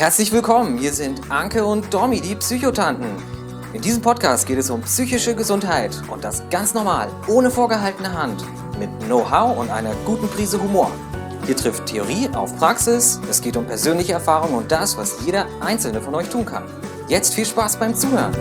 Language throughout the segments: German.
Herzlich willkommen, hier sind Anke und Domi, die Psychotanten. In diesem Podcast geht es um psychische Gesundheit und das ganz normal, ohne vorgehaltene Hand, mit Know-how und einer guten Prise Humor. Hier trifft Theorie auf Praxis, es geht um persönliche Erfahrungen und das, was jeder Einzelne von euch tun kann. Jetzt viel Spaß beim Zuhören.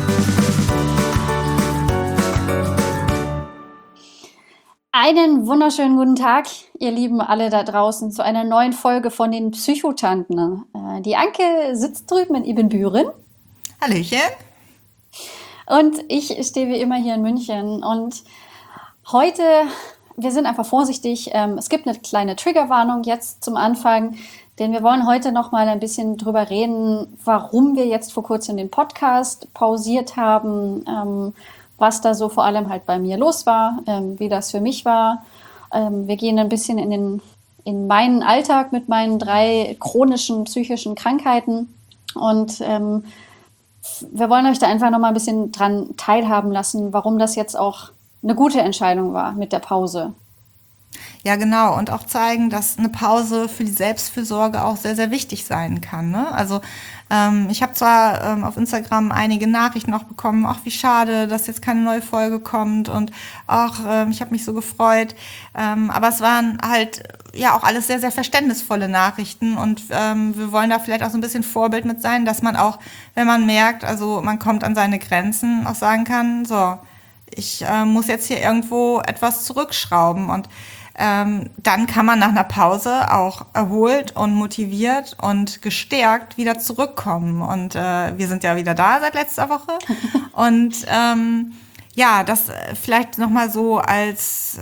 Einen wunderschönen guten Tag, ihr Lieben alle da draußen, zu einer neuen Folge von den Psychotanten. Die Anke sitzt drüben in Ibbenbüren. Hallöchen. Und ich stehe wie immer hier in München. Und heute, wir sind einfach vorsichtig. Es gibt eine kleine Triggerwarnung jetzt zum Anfang, denn wir wollen heute noch mal ein bisschen drüber reden, warum wir jetzt vor kurzem den Podcast pausiert haben, was da so vor allem halt bei mir los war, wie das für mich war. Wir gehen ein bisschen in meinen Alltag mit meinen 3 chronischen psychischen Krankheiten und wir wollen euch da einfach noch mal ein bisschen dran teilhaben lassen, warum das jetzt auch eine gute Entscheidung war mit der Pause. Ja, genau. Und auch zeigen, dass eine Pause für die Selbstfürsorge auch sehr, sehr wichtig sein kann. Ne? Also ich habe zwar auf Instagram einige Nachrichten auch bekommen, ach wie schade, dass jetzt keine neue Folge kommt und auch ich habe mich so gefreut. Aber es waren halt ja auch alles sehr, sehr verständnisvolle Nachrichten und wir wollen da vielleicht auch so ein bisschen Vorbild mit sein, dass man auch, wenn man merkt, also man kommt an seine Grenzen, auch sagen kann, so, ich muss jetzt hier irgendwo etwas zurückschrauben und dann kann man nach einer Pause auch erholt und motiviert und gestärkt wieder zurückkommen. Und wir sind ja wieder da seit letzter Woche. Und ja, das vielleicht nochmal so als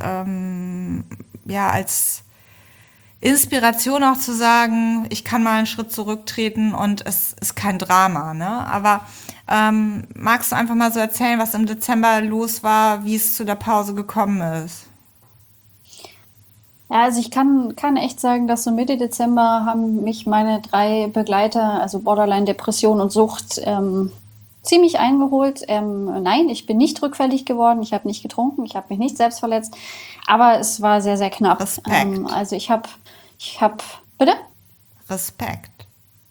als Inspiration auch zu sagen, ich kann mal einen Schritt zurücktreten und es ist kein Drama, ne? Aber magst du einfach mal so erzählen, was im Dezember los war, wie es zu der Pause gekommen ist? Ja, also ich kann echt sagen, dass so Mitte Dezember haben mich meine 3 Begleiter, also Borderline, Depression und Sucht, ziemlich eingeholt. Nein, ich bin nicht rückfällig geworden, ich habe nicht getrunken, ich habe mich nicht selbst verletzt, aber es war sehr, sehr knapp. Respekt. Also ich hab, bitte? Respekt.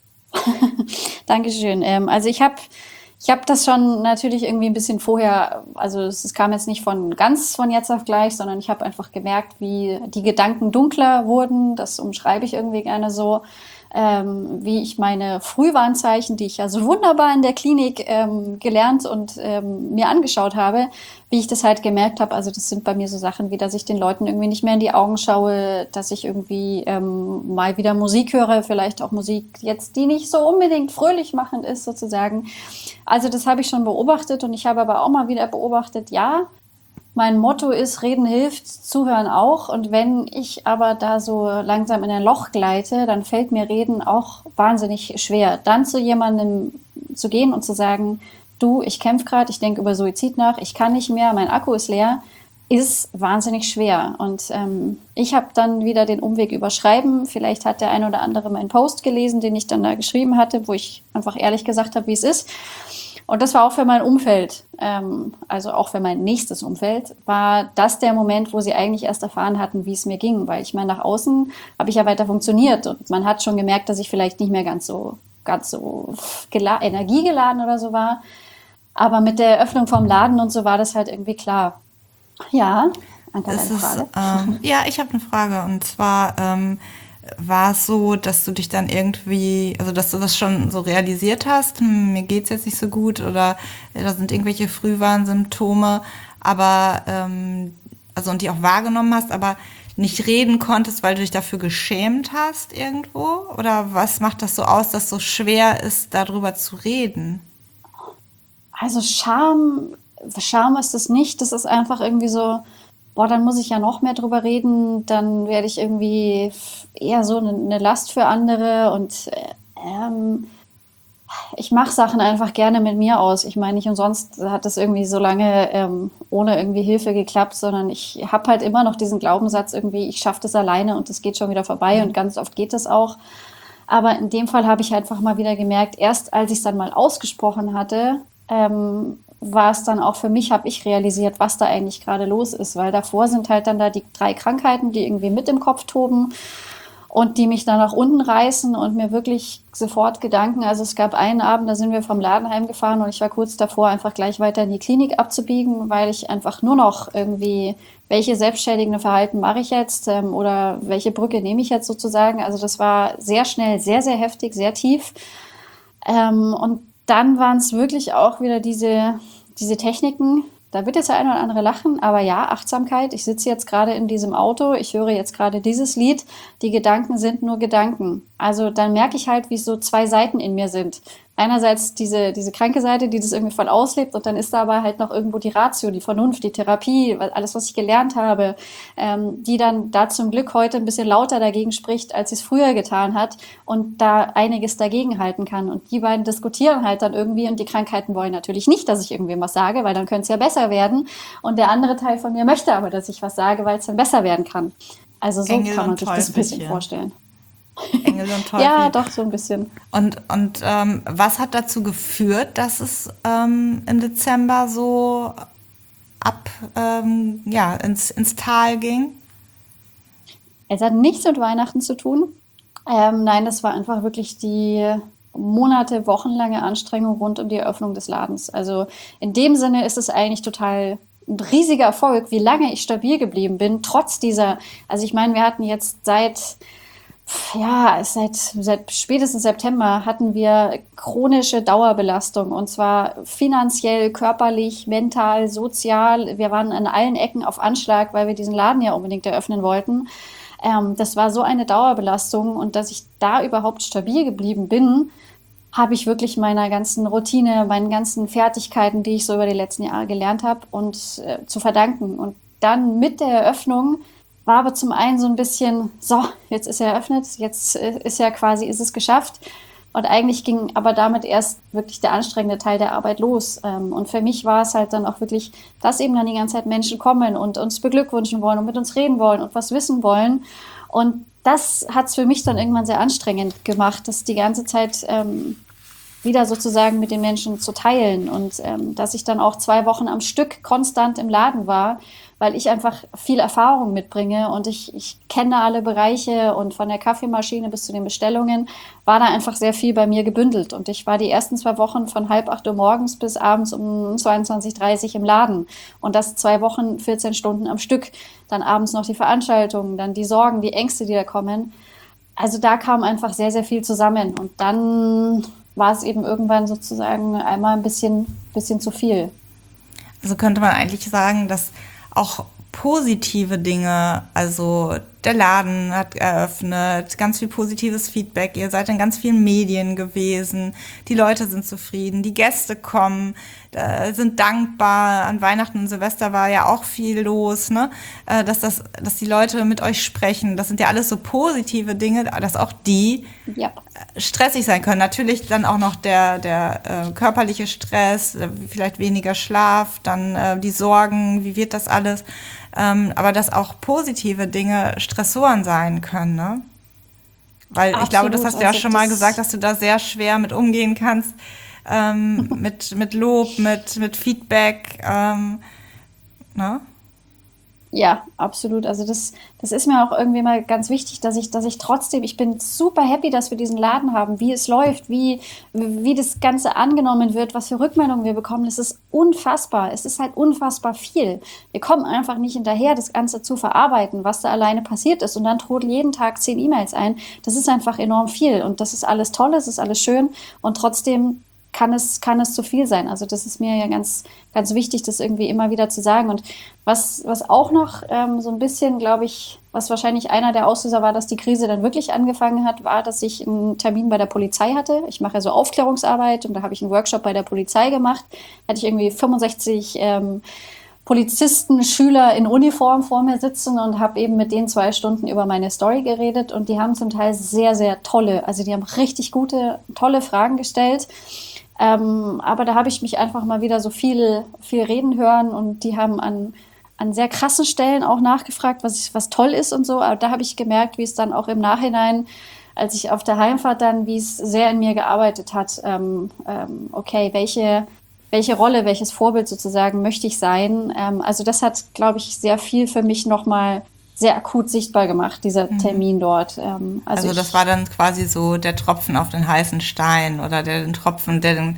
Dankeschön. Also ich hab das schon natürlich irgendwie ein bisschen vorher, also es kam jetzt nicht von jetzt auf gleich, sondern ich habe einfach gemerkt, wie die Gedanken dunkler wurden. Das umschreibe ich irgendwie gerne so, wie ich meine Frühwarnzeichen, die ich ja so wunderbar in der Klinik gelernt und mir angeschaut habe, wie ich das halt gemerkt habe. Also das sind bei mir so Sachen wie, dass ich den Leuten irgendwie nicht mehr in die Augen schaue, dass ich irgendwie mal wieder Musik höre, vielleicht auch Musik jetzt, die nicht so unbedingt fröhlich machend ist sozusagen. Also das habe ich schon beobachtet und ich habe aber auch mal wieder beobachtet, ja, mein Motto ist, reden hilft, zuhören auch. Und wenn ich aber da so langsam in ein Loch gleite, dann fällt mir Reden auch wahnsinnig schwer. Dann zu jemandem zu gehen und zu sagen, du, ich kämpfe gerade, ich denke über Suizid nach, ich kann nicht mehr, mein Akku ist leer, ist wahnsinnig schwer. Und ich habe dann wieder den Umweg über Schreiben. Vielleicht hat der ein oder andere meinen Post gelesen, den ich dann da geschrieben hatte, wo ich einfach ehrlich gesagt habe, wie es ist. Und das war auch für mein Umfeld, also auch für mein nächstes Umfeld, war das der Moment, wo sie eigentlich erst erfahren hatten, wie es mir ging. Weil ich meine, nach außen habe ich ja weiter funktioniert und man hat schon gemerkt, dass ich vielleicht nicht mehr ganz so energiegeladen oder so war. Aber mit der Eröffnung vom Laden und so war das halt irgendwie klar. Ja, Anke, eine Frage? Ja, ich habe eine Frage und zwar war es so, dass du dich dann irgendwie, also dass du das schon so realisiert hast, mir geht's jetzt nicht so gut oder da sind irgendwelche Frühwarnsymptome, aber also und die auch wahrgenommen hast, aber nicht reden konntest, weil du dich dafür geschämt hast irgendwo? Oder was macht das so aus, dass es so schwer ist, darüber zu reden? Also Scham ist es nicht. Das ist einfach irgendwie so, boah, dann muss ich ja noch mehr drüber reden. Dann werde ich irgendwie eher so eine Last für andere. Und ich mache Sachen einfach gerne mit mir aus. Ich meine, nicht umsonst hat das irgendwie so lange ohne irgendwie Hilfe geklappt, sondern ich habe halt immer noch diesen Glaubenssatz irgendwie, ich schaffe das alleine und es geht schon wieder vorbei und ganz oft geht das auch. Aber in dem Fall habe ich einfach mal wieder gemerkt, erst als ich es dann mal ausgesprochen hatte, war es dann auch für mich, habe ich realisiert, was da eigentlich gerade los ist, weil davor sind halt dann da die 3 Krankheiten, die irgendwie mit im Kopf toben. und die mich dann nach unten reißen und mir wirklich sofort Gedanken, also es gab einen Abend, da sind wir vom Laden heimgefahren und ich war kurz davor, einfach gleich weiter in die Klinik abzubiegen, weil ich einfach nur noch irgendwie, welche selbstschädigende Verhalten mache ich jetzt oder welche Brücke nehme ich jetzt sozusagen. Also das war sehr schnell, sehr, sehr heftig, sehr tief. Und dann waren es wirklich auch wieder diese Techniken. Da wird jetzt der eine oder andere lachen, aber ja, Achtsamkeit. Ich sitze jetzt gerade in diesem Auto, ich höre jetzt gerade dieses Lied. Die Gedanken sind nur Gedanken. Also dann merke ich halt, wie so zwei Seiten in mir sind. Einerseits diese kranke Seite, die das irgendwie voll auslebt, und dann ist da aber halt noch irgendwo die Ratio, die Vernunft, die Therapie, alles, was ich gelernt habe, die dann da zum Glück heute ein bisschen lauter dagegen spricht, als sie es früher getan hat und da einiges dagegen halten kann. Und die beiden diskutieren halt dann irgendwie, und die Krankheiten wollen natürlich nicht, dass ich irgendwem was sage, weil dann könnte es ja besser werden. Und der andere Teil von mir möchte aber, dass ich was sage, weil es dann besser werden kann. Also so Engel kann man und sich das ein bisschen Teufelchen. vorstellen. Engel und Teufel. Ja, doch, so ein bisschen. Und was hat dazu geführt, dass es im Dezember so ins Tal ging? Es hat nichts mit Weihnachten zu tun. Nein, das war einfach wirklich die Monate, wochenlange Anstrengung rund um die Eröffnung des Ladens. Also in dem Sinne ist es eigentlich total ein riesiger Erfolg, wie lange ich stabil geblieben bin, trotz dieser, also ich meine, wir hatten jetzt seit spätestens September hatten wir chronische Dauerbelastung, und zwar finanziell, körperlich, mental, sozial. Wir waren an allen Ecken auf Anschlag, weil wir diesen Laden ja unbedingt eröffnen wollten. Das war so eine Dauerbelastung, und dass ich da überhaupt stabil geblieben bin, habe ich wirklich meiner ganzen Routine, meinen ganzen Fertigkeiten, die ich so über die letzten Jahre gelernt habe, und zu verdanken. Und dann mit der Eröffnung war aber zum einen so ein bisschen, so, jetzt ist er eröffnet, jetzt ist es geschafft. Und eigentlich ging aber damit erst wirklich der anstrengende Teil der Arbeit los. Und für mich war es halt dann auch wirklich, dass eben dann die ganze Zeit Menschen kommen und uns beglückwünschen wollen und mit uns reden wollen und was wissen wollen. Und das hat es für mich dann irgendwann sehr anstrengend gemacht, das die ganze Zeit wieder sozusagen mit den Menschen zu teilen, und dass ich dann auch 2 Wochen am Stück konstant im Laden war, weil ich einfach viel Erfahrung mitbringe und ich kenne alle Bereiche, und von der Kaffeemaschine bis zu den Bestellungen war da einfach sehr viel bei mir gebündelt, und ich war die ersten 2 Wochen von 7:30 Uhr morgens bis abends um 22:30 Uhr im Laden, und das 2 Wochen, 14 Stunden am Stück, dann abends noch die Veranstaltungen, dann die Sorgen, die Ängste, die da kommen. Also da kam einfach sehr, sehr viel zusammen, und dann war es eben irgendwann sozusagen einmal ein bisschen zu viel. Also könnte man eigentlich sagen, dass auch positive Dinge, also der Laden hat eröffnet, ganz viel positives Feedback, ihr seid in ganz vielen Medien gewesen, die Leute sind zufrieden, die Gäste kommen, sind dankbar. An Weihnachten und Silvester war ja auch viel los, ne? Dass die Leute mit euch sprechen, das sind ja alles so positive Dinge, dass auch die stressig sein können. Natürlich dann auch noch der körperliche Stress, vielleicht weniger Schlaf, dann die Sorgen, wie wird das alles? Aber dass auch positive Dinge Stressoren sein können, ne? Weil ich glaube, das hast du ja schon mal gesagt, dass du da sehr schwer mit umgehen kannst, mit Lob, mit Feedback, ne? Ja, absolut. Also das ist mir auch irgendwie mal ganz wichtig, dass ich trotzdem, ich bin super happy, dass wir diesen Laden haben, wie es läuft, wie das Ganze angenommen wird, was für Rückmeldungen wir bekommen. Es ist unfassbar. Es ist halt unfassbar viel. Wir kommen einfach nicht hinterher, das Ganze zu verarbeiten, was da alleine passiert ist. Und dann trudeln jeden Tag 10 E-Mails ein. Das ist einfach enorm viel. Und das ist alles toll, es ist alles schön. Und trotzdem kann es zu viel sein. Also das ist mir ja ganz, ganz wichtig, das irgendwie immer wieder zu sagen. Und was auch noch so ein bisschen, glaube ich, was wahrscheinlich einer der Auslöser war, dass die Krise dann wirklich angefangen hat, war, dass ich einen Termin bei der Polizei hatte. Ich mache ja so Aufklärungsarbeit, und da habe ich einen Workshop bei der Polizei gemacht. Da hatte ich irgendwie 65 Polizisten, Schüler in Uniform vor mir sitzen und habe eben mit denen 2 Stunden über meine Story geredet, und die haben zum Teil sehr, sehr die haben richtig gute, tolle Fragen gestellt. Aber da habe ich mich einfach mal wieder so viel reden hören, und die haben an sehr krassen Stellen auch nachgefragt, was toll ist und so. Aber da habe ich gemerkt, wie es dann auch im Nachhinein, als ich auf der Heimfahrt dann, wie es sehr in mir gearbeitet hat. Okay, welche Rolle, welches Vorbild sozusagen möchte ich sein? Also das hat, glaube ich, sehr viel für mich nochmal sehr akut sichtbar gemacht, dieser Termin dort. Also das war dann quasi so der Tropfen auf den heißen Stein oder den Tropfen, der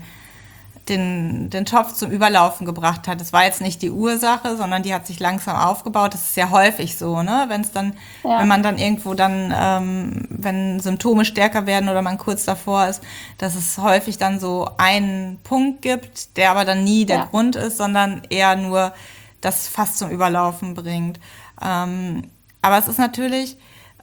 den Topf zum Überlaufen gebracht hat. Das war jetzt nicht die Ursache, sondern die hat sich langsam aufgebaut. Das ist ja häufig so, ne? Wenn man dann irgendwo wenn Symptome stärker werden oder man kurz davor ist, dass es häufig dann so einen Punkt gibt, der aber dann nie der Grund ist, sondern eher nur das fast zum Überlaufen bringt. Aber es ist natürlich,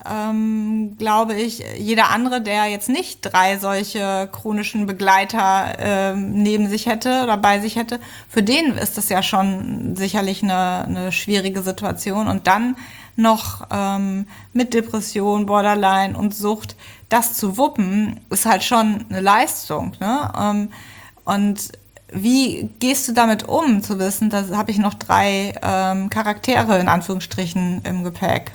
glaube ich, jeder andere, der jetzt nicht 3 solche chronischen Begleiter neben sich hätte oder bei sich hätte, für den ist das ja schon sicherlich eine schwierige Situation. Und dann noch mit Depression, Borderline und Sucht, das zu wuppen, ist halt schon eine Leistung, ne? Und wie gehst du damit um, zu wissen, da habe ich noch 3 Charaktere in Anführungsstrichen im Gepäck?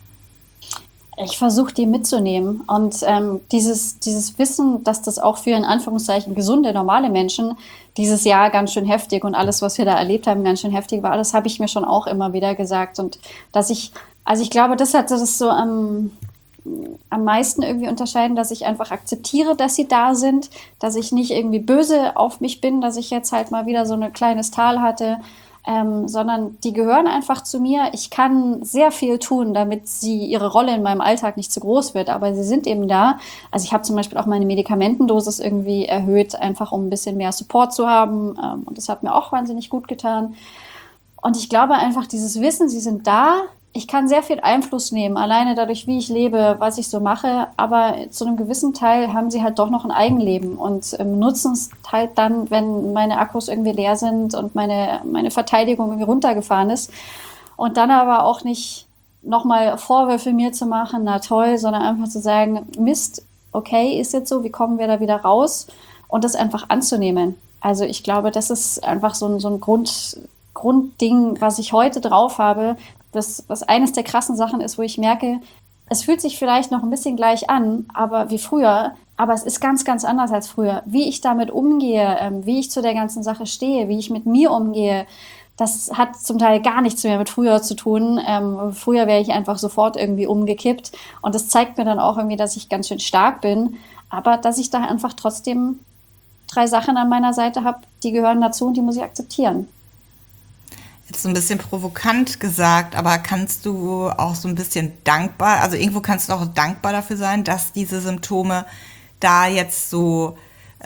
Ich versuche, die mitzunehmen. Und dieses Wissen, dass das auch für in Anführungszeichen gesunde, normale Menschen dieses Jahr ganz schön heftig und alles, was wir da erlebt haben, ganz schön heftig war, das habe ich mir schon auch immer wieder gesagt. Und ich glaube, das hat das so am meisten irgendwie unterscheiden, dass ich einfach akzeptiere, dass sie da sind, dass ich nicht irgendwie böse auf mich bin, dass ich jetzt halt mal wieder so ein kleines Tal hatte, sondern die gehören einfach zu mir. Ich kann sehr viel tun, damit ihre Rolle in meinem Alltag nicht zu groß wird, aber sie sind eben da. Also ich habe zum Beispiel auch meine Medikamentendosis irgendwie erhöht, einfach um ein bisschen mehr Support zu haben, und das hat mir auch wahnsinnig gut getan. Und ich glaube einfach, dieses Wissen, sie sind da. Ich kann sehr viel Einfluss nehmen, alleine dadurch, wie ich lebe, was ich so mache. Aber zu einem gewissen Teil haben sie halt doch noch ein Eigenleben und nutzen es halt dann, wenn meine Akkus irgendwie leer sind und meine Verteidigung irgendwie runtergefahren ist. Und dann aber auch nicht nochmal Vorwürfe mir zu machen, na toll, sondern einfach zu sagen, Mist, okay, ist jetzt so, wie kommen wir da wieder raus? Und das einfach anzunehmen. Also ich glaube, das ist einfach so ein Grundding, was ich heute drauf habe, was eines der krassen Sachen ist, wo ich merke, es fühlt sich vielleicht noch ein bisschen gleich an, aber wie früher, aber es ist ganz, ganz anders als früher. Wie ich damit umgehe, wie ich zu der ganzen Sache stehe, wie ich mit mir umgehe, das hat zum Teil gar nichts mehr mit früher zu tun. Früher wäre ich einfach sofort irgendwie umgekippt und das zeigt mir dann auch irgendwie, dass ich ganz schön stark bin, aber dass ich da einfach trotzdem 3 Sachen an meiner Seite habe, die gehören dazu und die muss ich akzeptieren. Jetzt so ein bisschen provokant gesagt, aber kannst du auch so ein bisschen dankbar, also irgendwo kannst du auch dankbar dafür sein, dass diese Symptome da jetzt so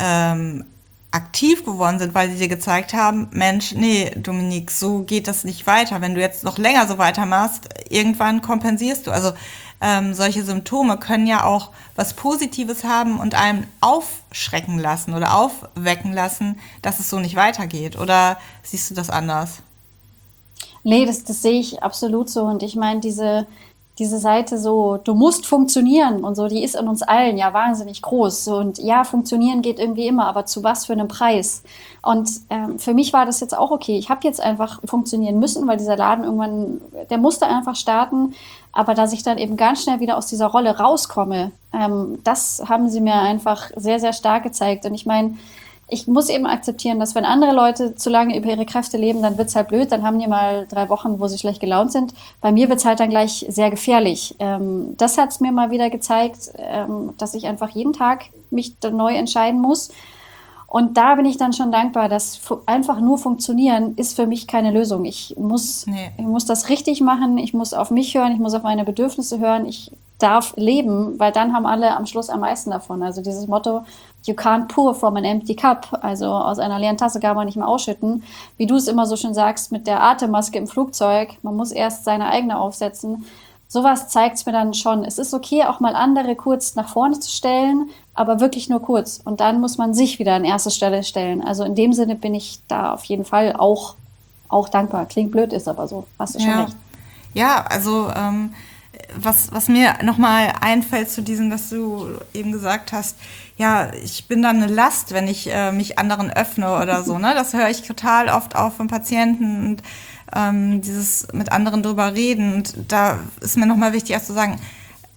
aktiv geworden sind, weil sie dir gezeigt haben, Mensch, nee, Dominique, so geht das nicht weiter. Wenn du jetzt noch länger so weitermachst, irgendwann kompensierst du. Also solche Symptome können ja auch was Positives haben und einem aufschrecken lassen oder aufwecken lassen, dass es so nicht weitergeht. Oder siehst du das anders? Nee, das sehe ich absolut so. Und ich meine, diese Seite so, du musst funktionieren und so, die ist in uns allen ja wahnsinnig groß. Und ja, funktionieren geht irgendwie immer, aber zu was für einem Preis? Und für mich war das jetzt auch okay. Ich habe jetzt einfach funktionieren müssen, weil dieser Laden irgendwann, der musste einfach starten. Aber dass ich dann eben ganz schnell wieder aus dieser Rolle rauskomme, das haben sie mir einfach sehr, sehr stark gezeigt. Und ich meine, ich muss eben akzeptieren, dass wenn andere Leute zu lange über ihre Kräfte leben, dann wird's halt blöd, dann haben die mal 3 Wochen, wo sie schlecht gelaunt sind. Bei mir wird's halt dann gleich sehr gefährlich. Das hat's mir mal wieder gezeigt, dass ich einfach jeden Tag mich dann neu entscheiden muss. Und da bin ich dann schon dankbar, dass einfach nur funktionieren ist für mich keine Lösung. Ich muss das richtig machen, ich muss auf mich hören, ich muss auf meine Bedürfnisse hören, ich darf leben, weil dann haben alle am Schluss am meisten davon. Also dieses Motto, you can't pour from an empty cup, also aus einer leeren Tasse kann man nicht mehr ausschütten. Wie du es immer so schön sagst, mit der Atemmaske im Flugzeug, man muss erst seine eigene aufsetzen. Sowas zeigt es mir dann schon. Es ist okay, auch mal andere kurz nach vorne zu stellen, aber wirklich nur kurz. Und dann muss man sich wieder an erste Stelle stellen. Also in dem Sinne bin ich da auf jeden Fall auch dankbar. Klingt blöd, ist aber so. Hast du schon recht. Ja, also was mir nochmal einfällt zu diesem, dass du eben gesagt hast, ja, ich bin dann eine Last, wenn ich mich anderen öffne oder so. Ne? Das höre ich total oft auch von Patienten und dieses mit anderen drüber reden. Und da ist mir nochmal wichtig, erst zu sagen,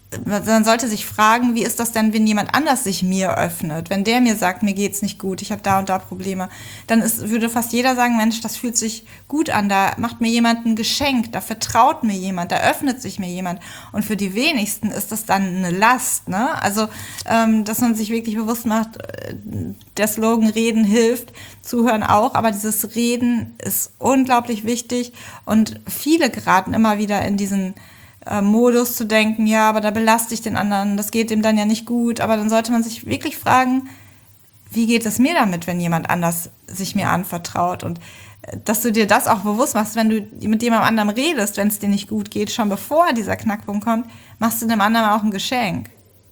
man sollte sich fragen, wie ist das denn, wenn jemand anders sich mir öffnet? Wenn der mir sagt, mir geht's nicht gut, ich habe da und da Probleme, dann würde fast jeder sagen, Mensch, das fühlt sich gut an, da macht mir jemand ein Geschenk, da vertraut mir jemand, da öffnet sich mir jemand. Und für die wenigsten ist das dann eine Last, ne? Also, dass man sich wirklich bewusst macht, der Slogan Reden hilft, Zuhören auch, aber dieses Reden ist unglaublich wichtig und viele geraten immer wieder in diesen Modus zu denken, ja, aber da belaste ich den anderen, das geht dem dann ja nicht gut, aber dann sollte man sich wirklich fragen, wie geht es mir damit, wenn jemand anders sich mir anvertraut und dass du dir das auch bewusst machst, wenn du mit jemandem anderem redest, wenn es dir nicht gut geht, schon bevor dieser Knackpunkt kommt, machst du dem anderen auch ein Geschenk.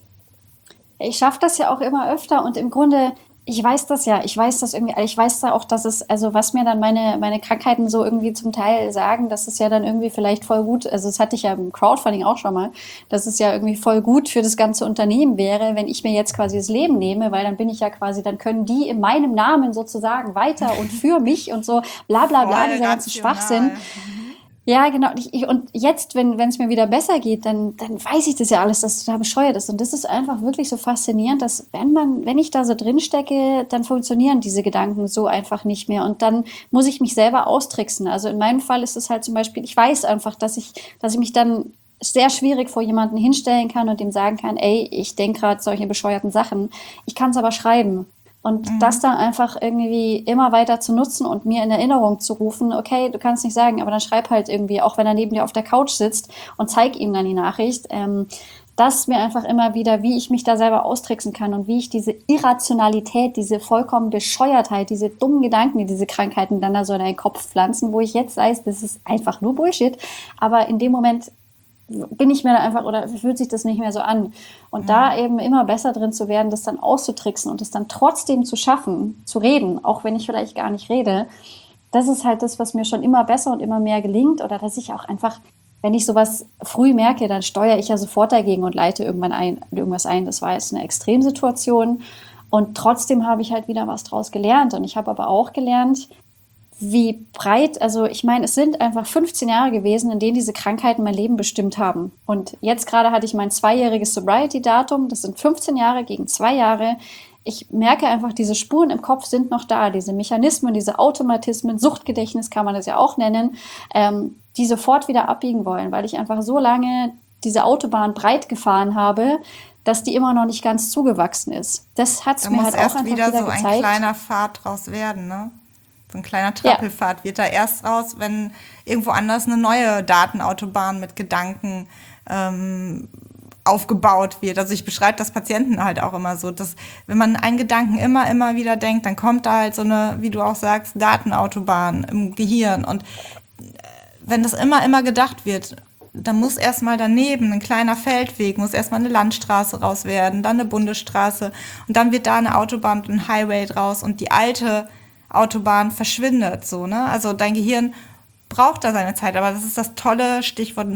Ich schaffe das ja auch immer öfter und im Grunde, ich weiß das ja, ich weiß das irgendwie, ich weiß da auch, dass es, also was mir dann meine Krankheiten so irgendwie zum Teil sagen, dass es ja dann irgendwie vielleicht voll gut, also das hatte ich ja im Crowdfunding auch schon mal, dass es ja irgendwie voll gut für das ganze Unternehmen wäre, wenn ich mir jetzt quasi das Leben nehme, weil dann bin ich ja quasi, dann können die in meinem Namen sozusagen weiter und für mich und so, bla bla bla, dieser ganze Schwachsinn. Ja, genau. Und jetzt, wenn es mir wieder besser geht, dann weiß ich das ja alles, dass total bescheuert ist. Und das ist einfach wirklich so faszinierend, dass wenn ich da so drin stecke, dann funktionieren diese Gedanken so einfach nicht mehr. Und dann muss ich mich selber austricksen. Also in meinem Fall ist es halt zum Beispiel, ich weiß einfach, dass ich mich dann sehr schwierig vor jemanden hinstellen kann und dem sagen kann, ey, ich denke gerade solche bescheuerten Sachen. Ich kann es aber schreiben. Und das dann einfach irgendwie immer weiter zu nutzen und mir in Erinnerung zu rufen, okay, du kannst nicht sagen, aber dann schreib halt irgendwie, auch wenn er neben dir auf der Couch sitzt und zeig ihm dann die Nachricht, das mir einfach immer wieder, wie ich mich da selber austricksen kann und wie ich diese Irrationalität, diese vollkommen Bescheuertheit, diese dummen Gedanken, die diese Krankheiten dann da so in deinen Kopf pflanzen, wo ich jetzt weiß, das ist einfach nur Bullshit, aber in dem Moment bin ich mir da einfach oder fühlt sich das nicht mehr so an. Und da eben immer besser drin zu werden, das dann auszutricksen und es dann trotzdem zu schaffen, zu reden, auch wenn ich vielleicht gar nicht rede, das ist halt das, was mir schon immer besser und immer mehr gelingt. Oder dass ich auch einfach, wenn ich sowas früh merke, dann steuere ich ja sofort dagegen und leite irgendwas ein. Das war jetzt eine Extremsituation. Und trotzdem habe ich halt wieder was draus gelernt. Und ich habe aber auch gelernt, wie breit, also ich meine, es sind einfach 15 Jahre gewesen, in denen diese Krankheiten mein Leben bestimmt haben. Und jetzt gerade hatte ich mein 2-jähriges Sobriety-Datum. Das sind 15 Jahre gegen 2 Jahre. Ich merke einfach, diese Spuren im Kopf sind noch da. Diese Mechanismen, diese Automatismen, Suchtgedächtnis kann man das ja auch nennen, die sofort wieder abbiegen wollen, weil ich einfach so lange diese Autobahn breit gefahren habe, dass die immer noch nicht ganz zugewachsen ist. Das hat es mir halt auch einfach wieder so gezeigt. Ein kleiner Pfad draus werden, ne? So ein kleiner Trampelpfad wird da erst raus, wenn irgendwo anders eine neue Datenautobahn mit Gedanken aufgebaut wird. Also ich beschreibe das Patienten halt auch immer so, dass wenn man einen Gedanken immer wieder denkt, dann kommt da halt so eine, wie du auch sagst, Datenautobahn im Gehirn. Und wenn das immer gedacht wird, dann muss erstmal daneben ein kleiner Feldweg, muss erstmal eine Landstraße raus werden, dann eine Bundesstraße und dann wird da eine Autobahn und ein Highway draus und die alte Autobahn verschwindet, so, ne? Also dein Gehirn braucht da seine Zeit, aber das ist das tolle Stichwort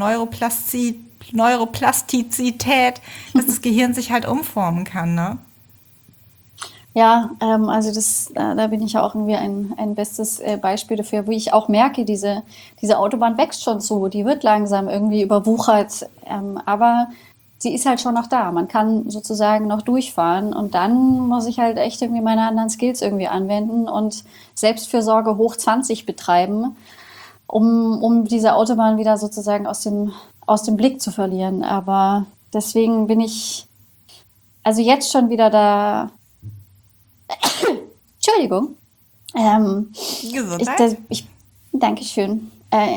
Neuroplastizität, dass das Gehirn sich halt umformen kann, ne? Ja, also da bin ich ja auch irgendwie ein bestes Beispiel dafür, wo ich auch merke, diese Autobahn wächst schon so, die wird langsam irgendwie überwuchert, aber sie ist halt schon noch da. Man kann sozusagen noch durchfahren und dann muss ich halt echt irgendwie meine anderen Skills irgendwie anwenden und Selbstfürsorge hoch 20 betreiben, um diese Autobahn wieder sozusagen aus dem Blick zu verlieren. Aber deswegen bin ich also jetzt schon wieder da. Entschuldigung. Gesundheit. Dankeschön.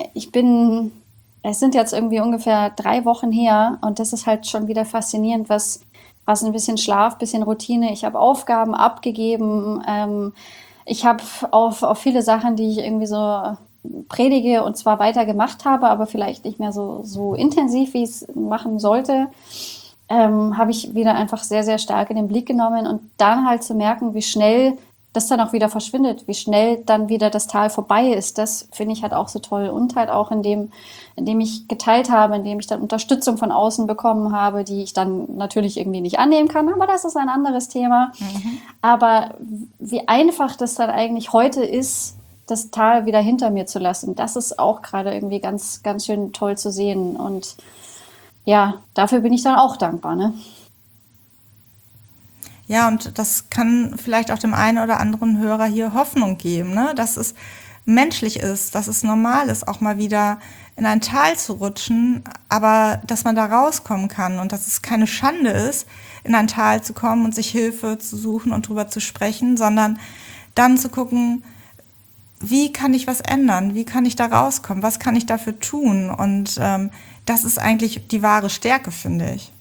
Es sind jetzt irgendwie ungefähr 3 Wochen her und das ist halt schon wieder faszinierend, was ein bisschen Schlaf, bisschen Routine. Ich habe Aufgaben abgegeben. Ich habe auf viele Sachen, die ich irgendwie so predige und zwar weiter gemacht habe, aber vielleicht nicht mehr so intensiv, wie ich es machen sollte, habe ich wieder einfach sehr, sehr stark in den Blick genommen und dann halt zu merken, wie schnell das dann auch wieder verschwindet, wie schnell dann wieder das Tal vorbei ist, das finde ich halt auch so toll. Und halt auch indem ich geteilt habe, indem ich dann Unterstützung von außen bekommen habe, die ich dann natürlich irgendwie nicht annehmen kann, aber das ist ein anderes Thema. Aber wie einfach das dann eigentlich heute ist, das Tal wieder hinter mir zu lassen, das ist auch gerade irgendwie ganz, ganz schön toll zu sehen. Und ja, dafür bin ich dann auch dankbar, ne? Ja, und das kann vielleicht auch dem einen oder anderen Hörer hier Hoffnung geben, ne? Dass es menschlich ist, dass es normal ist, auch mal wieder in ein Tal zu rutschen, aber dass man da rauskommen kann und dass es keine Schande ist, in ein Tal zu kommen und sich Hilfe zu suchen und drüber zu sprechen, sondern dann zu gucken, wie kann ich was ändern, wie kann ich da rauskommen, was kann ich dafür tun, und das ist eigentlich die wahre Stärke, finde ich.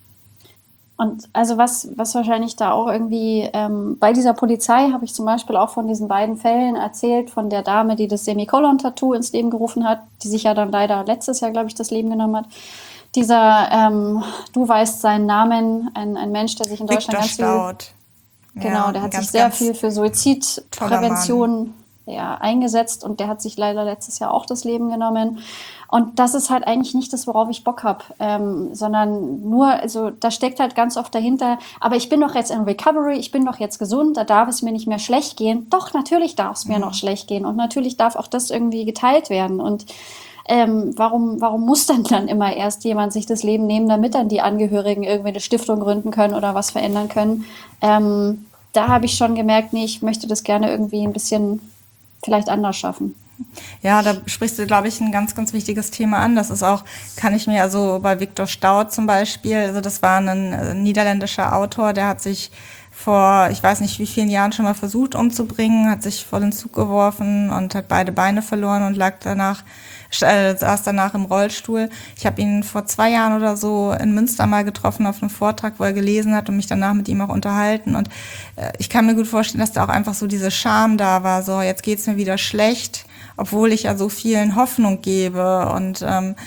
Und also was wahrscheinlich da auch irgendwie, bei dieser Polizei habe ich zum Beispiel auch von diesen beiden Fällen erzählt, von der Dame, die das Semikolon-Tattoo ins Leben gerufen hat, die sich ja dann leider letztes Jahr, glaube ich, das Leben genommen hat. Dieser, du weißt seinen Namen, ein Mensch, der sich in Deutschland Viktor ganz viel, Staud. genau, Ja, der hat ganz, sich sehr ganz viel für toller Mann. Suizidprävention eingesetzt, und der hat sich leider letztes Jahr auch das Leben genommen. Und das ist halt eigentlich nicht das, worauf ich Bock habe, sondern nur, also da steckt halt ganz oft dahinter, aber ich bin doch jetzt in Recovery, ich bin doch jetzt gesund, da darf es mir nicht mehr schlecht gehen. Doch, natürlich darf es mir noch schlecht gehen, und natürlich darf auch das irgendwie geteilt werden. Und warum muss dann immer erst jemand sich das Leben nehmen, damit dann die Angehörigen irgendwie eine Stiftung gründen können oder was verändern können? Da habe ich schon gemerkt, nee, ich möchte das gerne irgendwie ein bisschen vielleicht anders schaffen. Ja, da sprichst du, glaube ich, ein ganz, ganz wichtiges Thema an. Das ist auch, kann ich mir, also bei Viktor Staud zum Beispiel, also das war ein niederländischer Autor, der hat sich vor, ich weiß nicht wie vielen Jahren schon mal versucht umzubringen, hat sich vor den Zug geworfen und hat beide Beine verloren und saß danach im Rollstuhl. Ich habe ihn vor 2 Jahren oder so in Münster mal getroffen auf einem Vortrag, wo er gelesen hat, und mich danach mit ihm auch unterhalten. Und ich kann mir gut vorstellen, dass da auch einfach so diese Scham da war, so jetzt geht's mir wieder schlecht, obwohl ich ja so vielen Hoffnung gebe und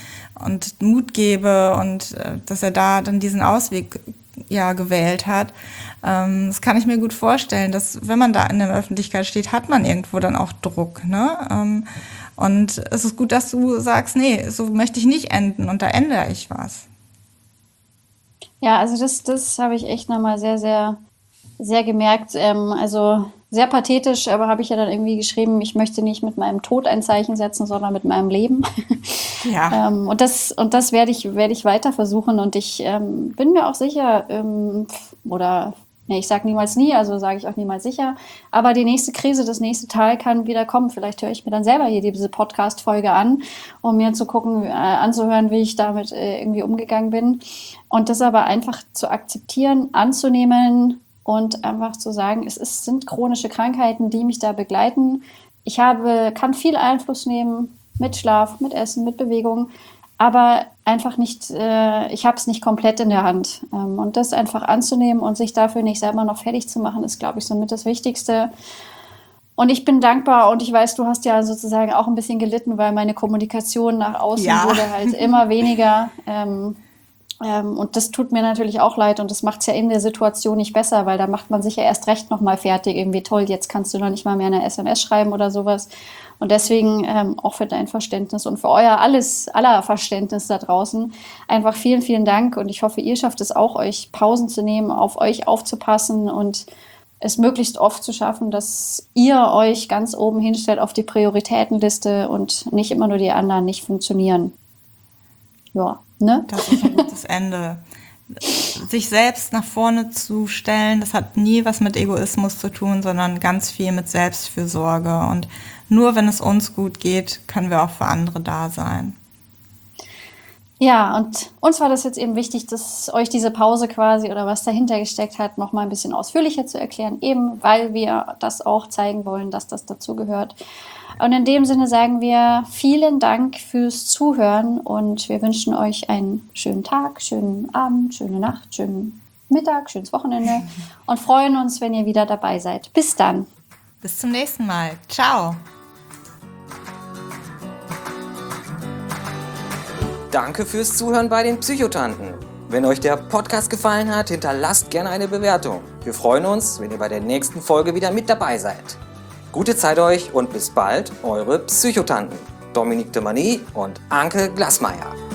Mut gebe, und dass er da dann diesen Ausweg gewählt hat. Das kann ich mir gut vorstellen, dass wenn man da in der Öffentlichkeit steht, hat man irgendwo dann auch Druck, ne? Und es ist gut, dass du sagst, nee, so möchte ich nicht enden, und da ändere ich was. Ja, also das habe ich echt nochmal sehr, sehr, sehr gemerkt. Also sehr pathetisch, aber habe ich ja dann irgendwie geschrieben, ich möchte nicht mit meinem Tod ein Zeichen setzen, sondern mit meinem Leben. Ja. Und das werde ich weiter versuchen, und ich bin mir auch sicher, ich sage niemals nie, also sage ich auch niemals sicher, aber die nächste Krise, das nächste Tal kann wieder kommen. Vielleicht höre ich mir dann selber hier diese Podcast-Folge an, um mir anzuhören, wie ich damit irgendwie umgegangen bin. Und das aber einfach zu akzeptieren, anzunehmen und einfach zu sagen, sind chronische Krankheiten, die mich da begleiten. Ich kann viel Einfluss nehmen mit Schlaf, mit Essen, mit Bewegung, aber einfach nicht, ich habe es nicht komplett in der Hand. Und das einfach anzunehmen und sich dafür nicht selber noch fertig zu machen, ist, glaube ich, somit das Wichtigste. Und ich bin dankbar, und ich weiß, du hast ja sozusagen auch ein bisschen gelitten, weil meine Kommunikation nach außen wurde halt immer weniger. Und das tut mir natürlich auch leid, und das macht es ja in der Situation nicht besser, weil da macht man sich ja erst recht nochmal fertig. Irgendwie toll, jetzt kannst du noch nicht mal mehr eine SMS schreiben oder sowas. Und deswegen auch für dein Verständnis und für aller Verständnis da draußen einfach vielen, vielen Dank. Und ich hoffe, ihr schafft es auch, euch Pausen zu nehmen, auf euch aufzupassen und es möglichst oft zu schaffen, dass ihr euch ganz oben hinstellt auf die Prioritätenliste und nicht immer nur die anderen nicht funktionieren. Ja, ne? Das ist ein gutes Ende. Sich selbst nach vorne zu stellen, das hat nie was mit Egoismus zu tun, sondern ganz viel mit Selbstfürsorge. Und nur wenn es uns gut geht, können wir auch für andere da sein. Ja, und uns war das jetzt eben wichtig, dass euch diese Pause quasi oder was dahinter gesteckt hat, noch mal ein bisschen ausführlicher zu erklären, eben weil wir das auch zeigen wollen, dass das dazugehört. Und in dem Sinne sagen wir vielen Dank fürs Zuhören, und wir wünschen euch einen schönen Tag, schönen Abend, schöne Nacht, schönen Mittag, schönes Wochenende und freuen uns, wenn ihr wieder dabei seid. Bis dann. Bis zum nächsten Mal. Ciao. Danke fürs Zuhören bei den Psychotanten. Wenn euch der Podcast gefallen hat, hinterlasst gerne eine Bewertung. Wir freuen uns, wenn ihr bei der nächsten Folge wieder mit dabei seid. Gute Zeit euch und bis bald, eure Psychotanten. Dominique de Mani und Anke Glasmeier.